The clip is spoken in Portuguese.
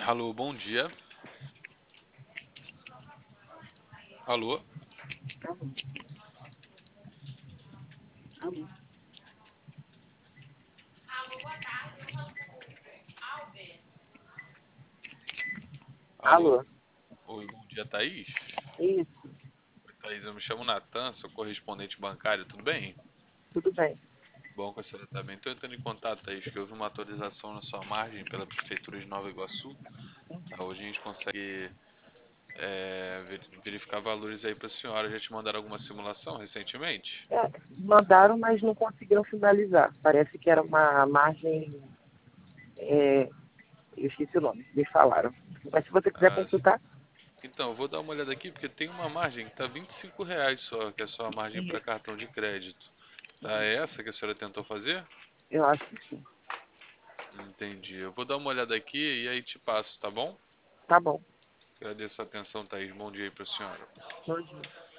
Alô, bom dia. Alô, Alô, alô, alô. alô. Oi, bom dia, Thaís. Isso, Oi, Thaís, eu me chamo Natan, sou correspondente bancário, tudo bem? tudo bem. Bom que a senhora está bem. Estou entrando em contato, Thaís, que houve uma atualização na sua margem pela Prefeitura de Nova Iguaçu. Tá? Hoje a gente consegue verificar valores aí para a senhora. Já te mandaram alguma simulação recentemente? Mandaram, mas não conseguiram finalizar. Parece que era uma margem, eu esqueci o nome, eles falaram. Mas se você quiser Ah, consultar, então, eu vou dar uma olhada aqui porque tem uma margem que está R$ 25 só, que é só a margem para isso, cartão de crédito. Tá, é essa que a senhora tentou fazer? eu acho que sim. Entendi. Eu vou dar uma olhada aqui e aí te passo, tá bom? Tá bom. Agradeço a atenção, Thaís. Bom dia aí pra senhora. Bom dia.